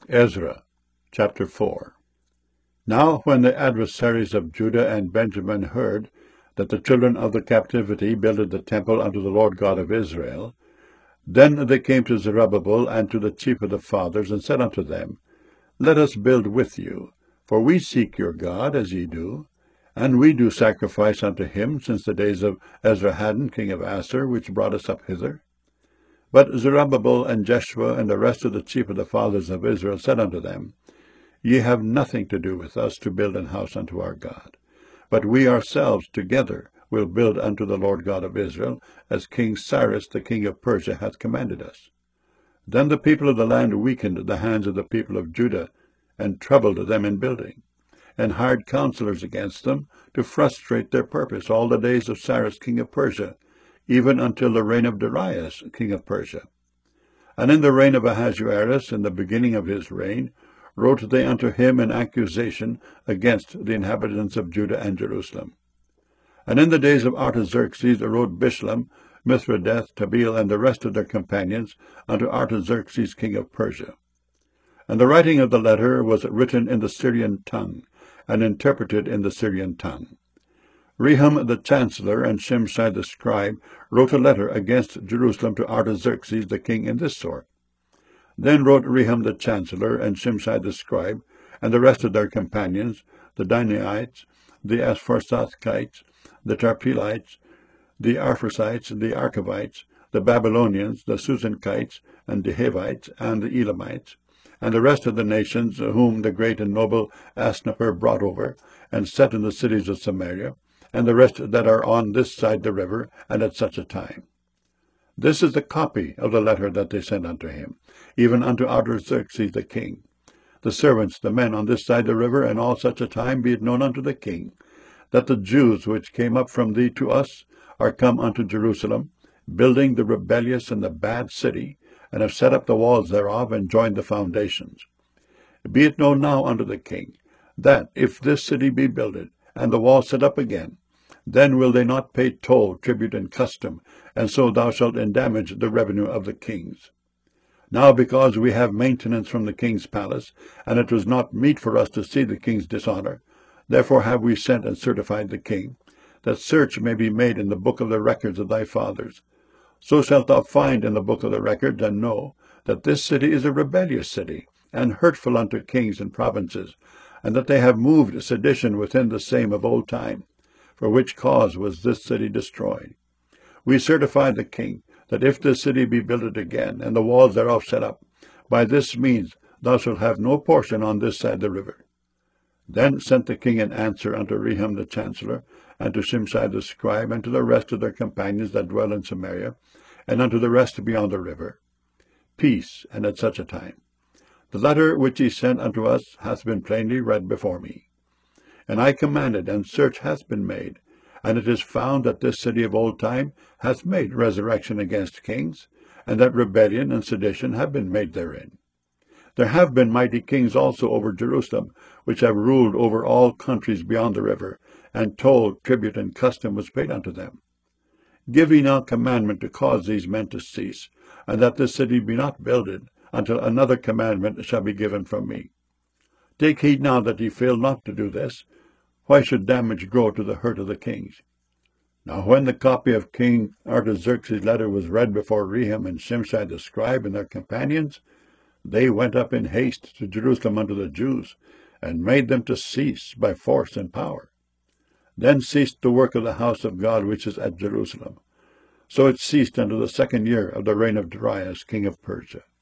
Ezra chapter 4. Now when the adversaries of Judah and Benjamin heard that the children of the captivity builded the temple unto the Lord God of Israel, then they came to Zerubbabel and to the chief of the fathers, and said unto them, Let us build with you, for we seek your God, as ye do, and we do sacrifice unto him since the days of Esarhaddon king of Assur, which brought us up hither. But Zerubbabel and Jeshua and the rest of the chief of the fathers of Israel said unto them, Ye have nothing to do with us to build an house unto our God, but we ourselves together will build unto the Lord God of Israel, as King Cyrus the king of Persia hath commanded us. Then the people of the land weakened the hands of the people of Judah, and troubled them in building, and hired counselors against them to frustrate their purpose all the days of Cyrus king of Persia, even until the reign of Darius king of Persia. And in the reign of Ahasuerus, in the beginning of his reign, wrote they unto him an accusation against the inhabitants of Judah and Jerusalem. And in the days of Artaxerxes wrote Bishlam, Mithridath, Tabeel, and the rest of their companions unto Artaxerxes king of Persia. And the writing of the letter was written in the Syrian tongue, and interpreted in the Syrian tongue. Rehum the chancellor and Shimshai the scribe wrote a letter against Jerusalem to Artaxerxes the king in this sort. Then wrote Rehum the chancellor and Shimshai the scribe, and the rest of their companions, the Dinaites, the Aspharsathites, the Tarpelites, the Arphasites, the Archavites, the Babylonians, the Susankites, and the Hivites, and the Elamites, and the rest of the nations whom the great and noble Asnapper brought over, and set in the cities of Samaria, and the rest that are on this side the river, and at such a time. This is the copy of the letter that they sent unto him, even unto Artaxerxes the king. The servants, the men on this side the river, and all such a time be it known unto the king, that the Jews which came up from thee to us are come unto Jerusalem, building the rebellious and the bad city, and have set up the walls thereof, and joined the foundations. Be it known now unto the king, that if this city be builded, and the wall set up again, then will they not pay toll, tribute, and custom, and so thou shalt endamage the revenue of the kings. Now because we have maintenance from the king's palace, and it was not meet for us to see the king's dishonor, therefore have we sent and certified the king, that search may be made in the book of the records of thy fathers. So shalt thou find in the book of the records, and know that this city is a rebellious city, and hurtful unto kings and provinces, and that they have moved sedition within the same of old time, for which cause was this city destroyed. We certify the king, that if this city be builded again, and the walls thereof set up, by this means thou shalt have no portion on this side the river. Then sent the king an answer unto Rehum the chancellor, and to Shimshai the scribe, and to the rest of their companions that dwell in Samaria, and unto the rest beyond the river. Peace, and at such a time. The letter which he sent unto us hath been plainly read before me. And I commanded, and search hath been made, and it is found that this city of old time hath made resurrection against kings, and that rebellion and sedition have been made therein. There have been mighty kings also over Jerusalem, which have ruled over all countries beyond the river, and toll, tribute, and custom was paid unto them. Give ye now commandment to cause these men to cease, and that this city be not builded, until another commandment shall be given from me. Take heed now that ye fail not to do this. Why should damage grow to the hurt of the kings? Now when the copy of King Artaxerxes' letter was read before Rehum and Shimshai the scribe and their companions, they went up in haste to Jerusalem unto the Jews, and made them to cease by force and power. Then ceased the work of the house of God which is at Jerusalem. So it ceased unto the 2nd year of the reign of Darius king of Persia.